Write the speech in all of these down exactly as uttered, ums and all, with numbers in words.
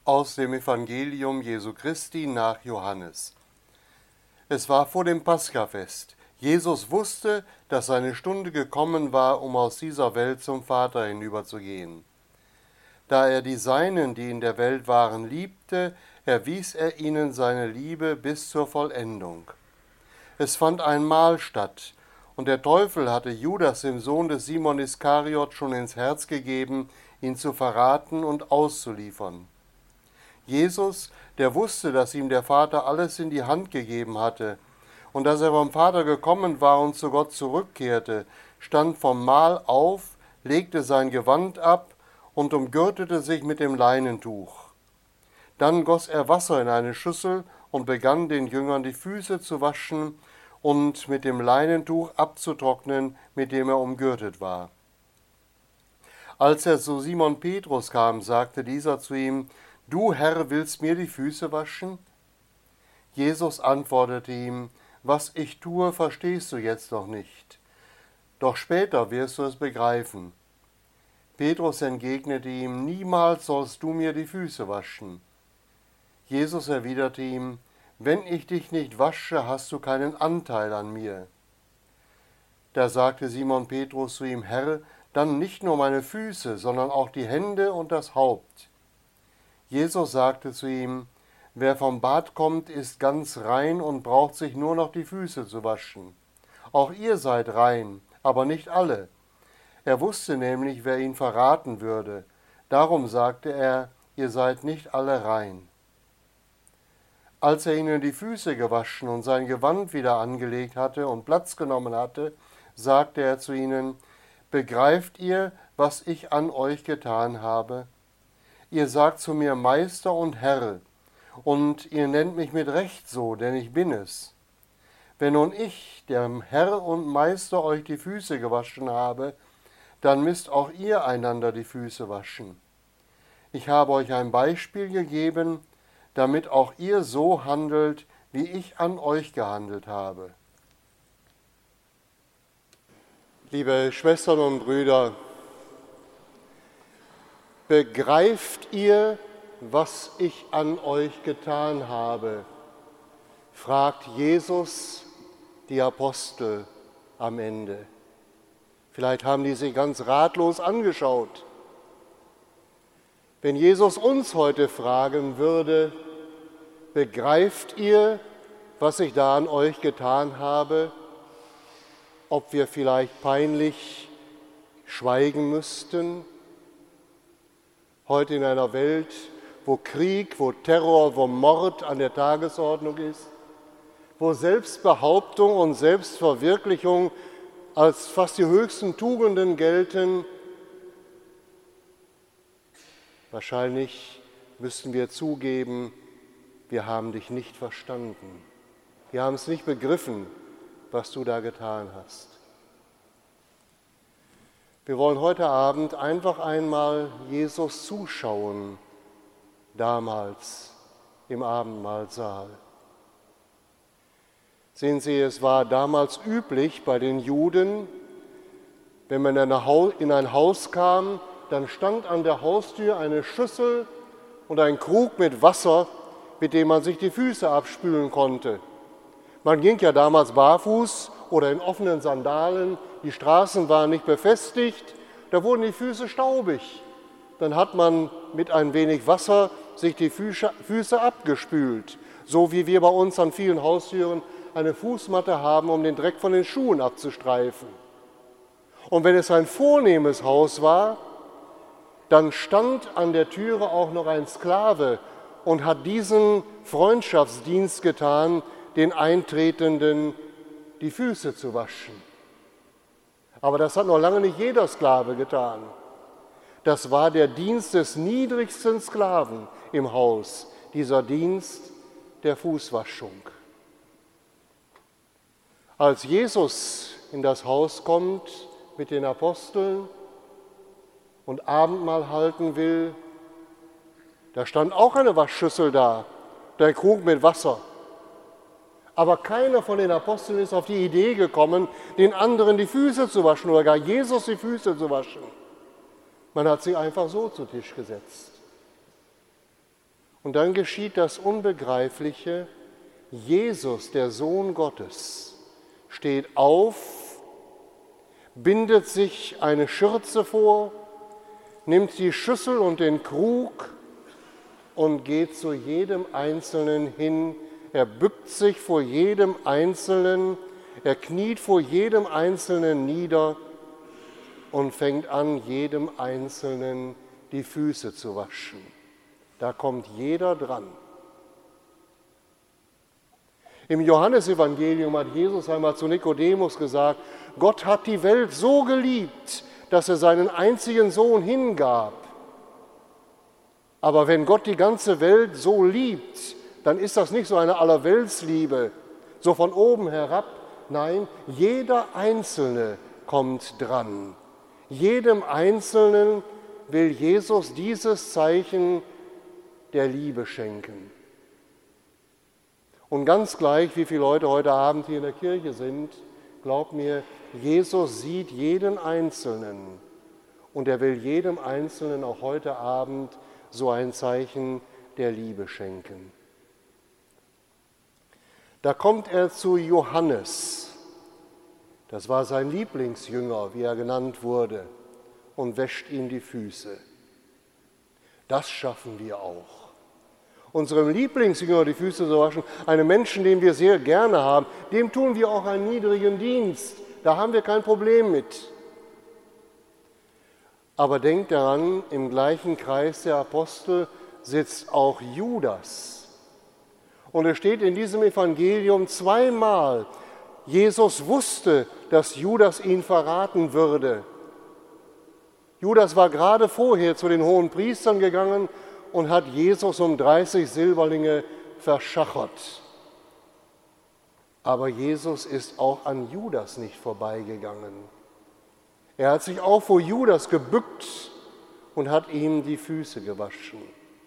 Aus dem Evangelium Jesu Christi nach Johannes. Es war vor dem Paschafest. Jesus wusste, dass seine Stunde gekommen war, um aus dieser Welt zum Vater hinüberzugehen. Da er die Seinen, die in der Welt waren, liebte, erwies er ihnen seine Liebe bis zur Vollendung. Es fand ein Mahl statt, und der Teufel hatte Judas, dem Sohn des Simon Iskariot, schon ins Herz gegeben, ihn zu verraten und auszuliefern. Jesus, der wusste, dass ihm der Vater alles in die Hand gegeben hatte und dass er vom Vater gekommen war und zu Gott zurückkehrte, stand vom Mahl auf, legte sein Gewand ab und umgürtete sich mit dem Leinentuch. Dann goss er Wasser in eine Schüssel und begann den Jüngern die Füße zu waschen und mit dem Leinentuch abzutrocknen, mit dem er umgürtet war. Als er zu Simon Petrus kam, sagte dieser zu ihm: Du, Herr, willst mir die Füße waschen? Jesus antwortete ihm: Was ich tue, verstehst du jetzt noch nicht. Doch später wirst du es begreifen. Petrus entgegnete ihm: Niemals sollst du mir die Füße waschen. Jesus erwiderte ihm: Wenn ich dich nicht wasche, hast du keinen Anteil an mir. Da sagte Simon Petrus zu ihm: Herr, dann nicht nur meine Füße, sondern auch die Hände und das Haupt. Jesus sagte zu ihm: Wer vom Bad kommt, ist ganz rein und braucht sich nur noch die Füße zu waschen. Auch ihr seid rein, aber nicht alle. Er wusste nämlich, wer ihn verraten würde. Darum sagte er: Ihr seid nicht alle rein. Als er ihnen die Füße gewaschen und sein Gewand wieder angelegt hatte und Platz genommen hatte, sagte er zu ihnen: Begreift ihr, was ich an euch getan habe? Ihr sagt zu mir Meister und Herr, und ihr nennt mich mit Recht so, denn ich bin es. Wenn nun ich, der Herr und Meister, euch die Füße gewaschen habe, dann müsst auch ihr einander die Füße waschen. Ich habe euch ein Beispiel gegeben, damit auch ihr so handelt, wie ich an euch gehandelt habe. Liebe Schwestern und Brüder, begreift ihr, was ich an euch getan habe? Fragt Jesus die Apostel am Ende. Vielleicht haben die sich ganz ratlos angeschaut. Wenn Jesus uns heute fragen würde: Begreift ihr, was ich da an euch getan habe? Ob wir vielleicht peinlich schweigen müssten? Heute in einer Welt, wo Krieg, wo Terror, wo Mord an der Tagesordnung ist, wo Selbstbehauptung und Selbstverwirklichung als fast die höchsten Tugenden gelten, wahrscheinlich müssten wir zugeben, wir haben dich nicht verstanden. Wir haben es nicht begriffen, was du da getan hast. Wir wollen heute Abend einfach einmal Jesus zuschauen, damals im Abendmahlsaal. Sehen Sie, es war damals üblich bei den Juden, wenn man in ein Haus kam, dann stand an der Haustür eine Schüssel und ein Krug mit Wasser, mit dem man sich die Füße abspülen konnte. Man ging ja damals barfuß oder in offenen Sandalen, die Straßen waren nicht befestigt, da wurden die Füße staubig. Dann hat man mit ein wenig Wasser sich die Füße abgespült, so wie wir bei uns an vielen Haustüren eine Fußmatte haben, um den Dreck von den Schuhen abzustreifen. Und wenn es ein vornehmes Haus war, dann stand an der Türe auch noch ein Sklave und hat diesen Freundschaftsdienst getan, den Eintretenden die Füße zu waschen. Aber das hat noch lange nicht jeder Sklave getan. Das war der Dienst des niedrigsten Sklaven im Haus, dieser Dienst der Fußwaschung. Als Jesus in das Haus kommt mit den Aposteln und Abendmahl halten will, da stand auch eine Waschschüssel da, der Krug mit Wasser. Aber keiner von den Aposteln ist auf die Idee gekommen, den anderen die Füße zu waschen oder gar Jesus die Füße zu waschen. Man hat sie einfach so zu Tisch gesetzt. Und dann geschieht das Unbegreifliche. Jesus, der Sohn Gottes, steht auf, bindet sich eine Schürze vor, nimmt die Schüssel und den Krug und geht zu jedem Einzelnen hin. Er bückt sich vor jedem Einzelnen, er kniet vor jedem Einzelnen nieder und fängt an, jedem Einzelnen die Füße zu waschen. Da kommt jeder dran. Im Johannesevangelium hat Jesus einmal zu Nikodemus gesagt, Gott hat die Welt so geliebt, dass er seinen einzigen Sohn hingab. Aber wenn Gott die ganze Welt so liebt, dann ist das nicht so eine Allerweltsliebe, so von oben herab. Nein, jeder Einzelne kommt dran. Jedem Einzelnen will Jesus dieses Zeichen der Liebe schenken. Und ganz gleich, wie viele Leute heute Abend hier in der Kirche sind, glaubt mir, Jesus sieht jeden Einzelnen und er will jedem Einzelnen auch heute Abend so ein Zeichen der Liebe schenken. Da kommt er zu Johannes, das war sein Lieblingsjünger, wie er genannt wurde, und wäscht ihm die Füße. Das schaffen wir auch. Unserem Lieblingsjünger die Füße zu waschen, einem Menschen, den wir sehr gerne haben, dem tun wir auch einen niedrigen Dienst. Da haben wir kein Problem mit. Aber denkt daran, im gleichen Kreis der Apostel sitzt auch Judas. Und es steht in diesem Evangelium zweimal, Jesus wusste, dass Judas ihn verraten würde. Judas war gerade vorher zu den hohen Priestern gegangen und hat Jesus um dreißig Silberlinge verschachert. Aber Jesus ist auch an Judas nicht vorbeigegangen. Er hat sich auch vor Judas gebückt und hat ihm die Füße gewaschen.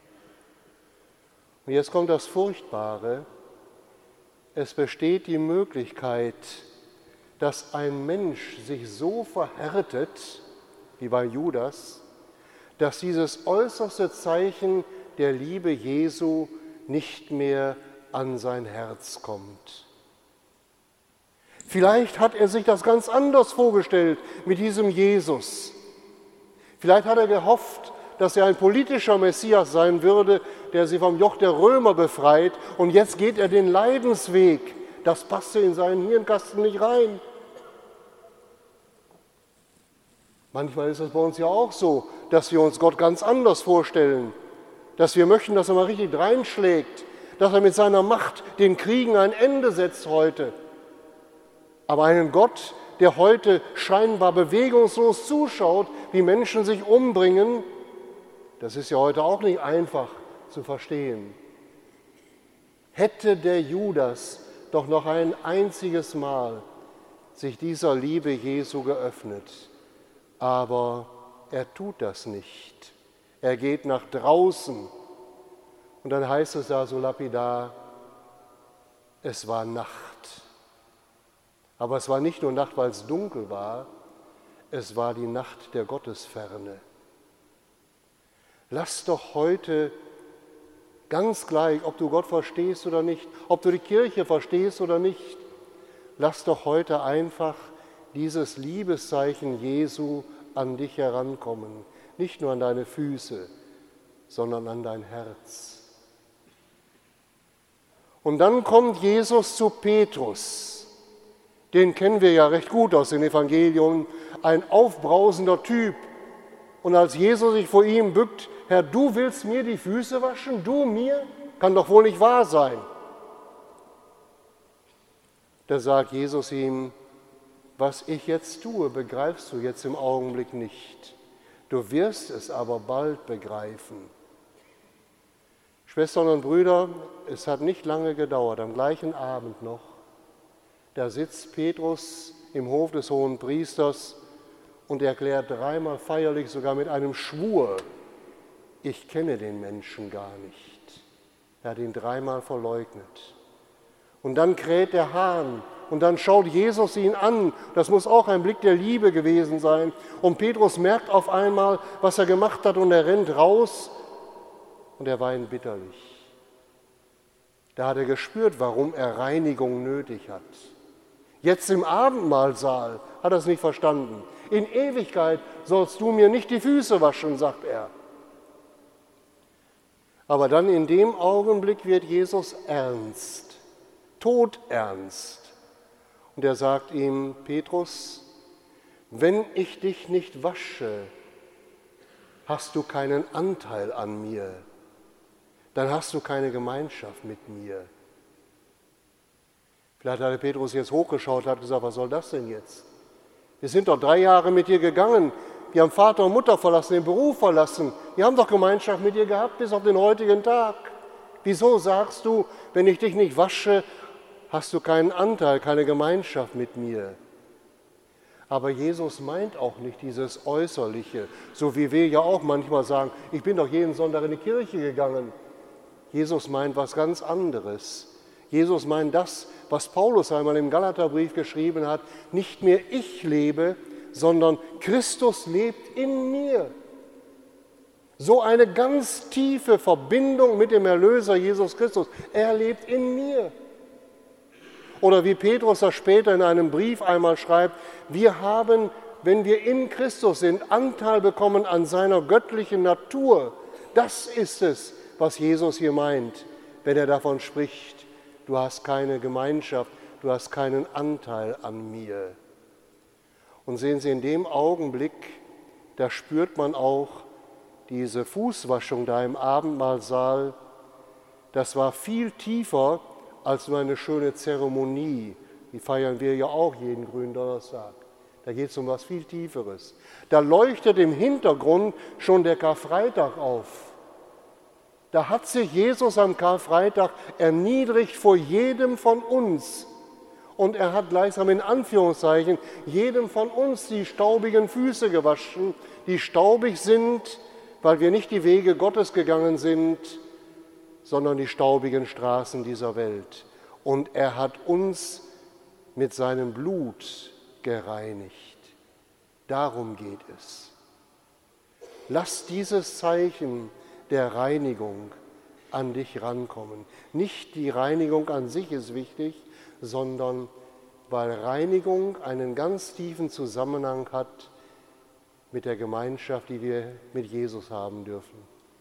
Und jetzt kommt das Furchtbare. Es besteht die Möglichkeit, dass ein Mensch sich so verhärtet, wie bei Judas, dass dieses äußerste Zeichen der Liebe Jesu nicht mehr an sein Herz kommt. Vielleicht hat er sich das ganz anders vorgestellt mit diesem Jesus. Vielleicht hat er gehofft, dass er ein politischer Messias sein würde, der sie vom Joch der Römer befreit. Und jetzt geht er den Leidensweg. Das passte in seinen Hirnkasten nicht rein. Manchmal ist es bei uns ja auch so, dass wir uns Gott ganz anders vorstellen, dass wir möchten, dass er mal richtig reinschlägt, dass er mit seiner Macht den Kriegen ein Ende setzt heute. Aber einen Gott, der heute scheinbar bewegungslos zuschaut, wie Menschen sich umbringen, das ist ja heute auch nicht einfach zu verstehen. Hätte der Judas doch noch ein einziges Mal sich dieser Liebe Jesu geöffnet, aber er tut das nicht. Er geht nach draußen und dann heißt es da so lapidar, es war Nacht. Aber es war nicht nur Nacht, weil es dunkel war, es war die Nacht der Gottesferne. Lass doch heute ganz gleich, ob du Gott verstehst oder nicht, ob du die Kirche verstehst oder nicht, lass doch heute einfach dieses Liebeszeichen Jesu an dich herankommen. Nicht nur an deine Füße, sondern an dein Herz. Und dann kommt Jesus zu Petrus. Den kennen wir ja recht gut aus den Evangelien. Ein aufbrausender Typ. Und als Jesus sich vor ihm bückt, Herr, du willst mir die Füße waschen? Du mir? Kann doch wohl nicht wahr sein. Da sagt Jesus ihm, was ich jetzt tue, begreifst du jetzt im Augenblick nicht. Du wirst es aber bald begreifen. Schwestern und Brüder, es hat nicht lange gedauert, am gleichen Abend noch, da sitzt Petrus im Hof des hohen Priesters und erklärt dreimal feierlich, sogar mit einem Schwur, ich kenne den Menschen gar nicht. Er hat ihn dreimal verleugnet. Und dann kräht der Hahn und dann schaut Jesus ihn an. Das muss auch ein Blick der Liebe gewesen sein. Und Petrus merkt auf einmal, was er gemacht hat und er rennt raus und er weint bitterlich. Da hat er gespürt, warum er Reinigung nötig hat. Jetzt im Abendmahlsaal hat er es nicht verstanden. In Ewigkeit sollst du mir nicht die Füße waschen, sagt er. Aber dann in dem Augenblick wird Jesus ernst, todernst. Und er sagt ihm, Petrus, wenn ich dich nicht wasche, hast du keinen Anteil an mir. Dann hast du keine Gemeinschaft mit mir. Vielleicht hat der Petrus jetzt hochgeschaut und hat gesagt, was soll das denn jetzt? Wir sind doch drei Jahre mit dir gegangen. Wir haben Vater und Mutter verlassen, den Beruf verlassen. Wir haben doch Gemeinschaft mit dir gehabt bis auf den heutigen Tag. Wieso sagst du, wenn ich dich nicht wasche, hast du keinen Anteil, keine Gemeinschaft mit mir? Aber Jesus meint auch nicht dieses Äußerliche, so wie wir ja auch manchmal sagen, ich bin doch jeden Sonntag in die Kirche gegangen. Jesus meint was ganz anderes. Jesus meint das, was Paulus einmal im Galaterbrief geschrieben hat, nicht mehr ich lebe, sondern Christus lebt in mir. So eine ganz tiefe Verbindung mit dem Erlöser Jesus Christus. Er lebt in mir. Oder wie Petrus das später in einem Brief einmal schreibt, wir haben, wenn wir in Christus sind, Anteil bekommen an seiner göttlichen Natur. Das ist es, was Jesus hier meint, wenn er davon spricht, du hast keine Gemeinschaft, du hast keinen Anteil an mir. Und sehen Sie, in dem Augenblick, da spürt man auch diese Fußwaschung da im Abendmahlsaal, das war viel tiefer als nur eine schöne Zeremonie. Die feiern wir ja auch jeden grünen Donnerstag. Da geht es um was viel Tieferes. Da leuchtet im Hintergrund schon der Karfreitag auf. Da hat sich Jesus am Karfreitag erniedrigt vor jedem von uns. Und er hat gleichsam in Anführungszeichen jedem von uns die staubigen Füße gewaschen, die staubig sind, weil wir nicht die Wege Gottes gegangen sind, sondern die staubigen Straßen dieser Welt. Und er hat uns mit seinem Blut gereinigt. Darum geht es. Lass dieses Zeichen der Reinigung an dich rankommen. Nicht die Reinigung an sich ist wichtig, sondern weil Reinigung einen ganz tiefen Zusammenhang hat mit der Gemeinschaft, die wir mit Jesus haben dürfen.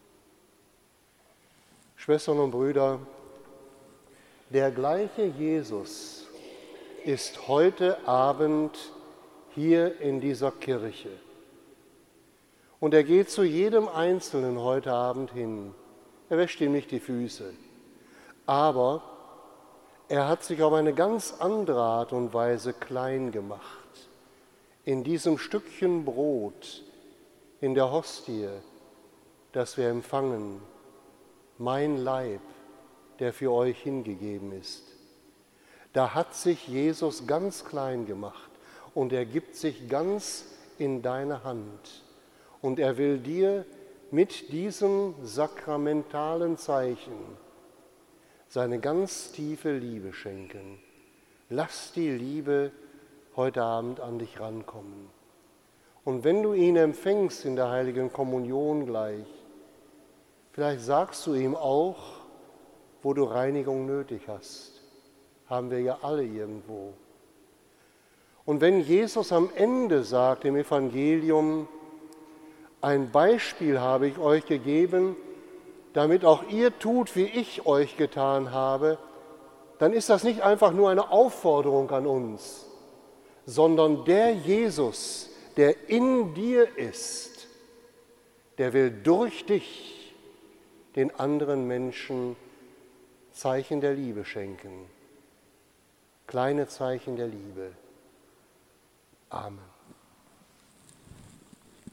Schwestern und Brüder, der gleiche Jesus ist heute Abend hier in dieser Kirche. Und er geht zu jedem Einzelnen heute Abend hin. Er wäscht ihm nicht die Füße. Aber er hat sich auf eine ganz andere Art und Weise klein gemacht. In diesem Stückchen Brot, in der Hostie, das wir empfangen, mein Leib, der für euch hingegeben ist. Da hat sich Jesus ganz klein gemacht und er gibt sich ganz in deine Hand. Und er will dir mit diesem sakramentalen Zeichen seine ganz tiefe Liebe schenken. Lass die Liebe heute Abend an dich rankommen. Und wenn du ihn empfängst in der heiligen Kommunion gleich, vielleicht sagst du ihm auch, wo du Reinigung nötig hast. Haben wir ja alle irgendwo. Und wenn Jesus am Ende sagt im Evangelium, ein Beispiel habe ich euch gegeben, damit auch ihr tut, wie ich euch getan habe, dann ist das nicht einfach nur eine Aufforderung an uns, sondern der Jesus, der in dir ist, der will durch dich den anderen Menschen Zeichen der Liebe schenken. Kleine Zeichen der Liebe. Amen.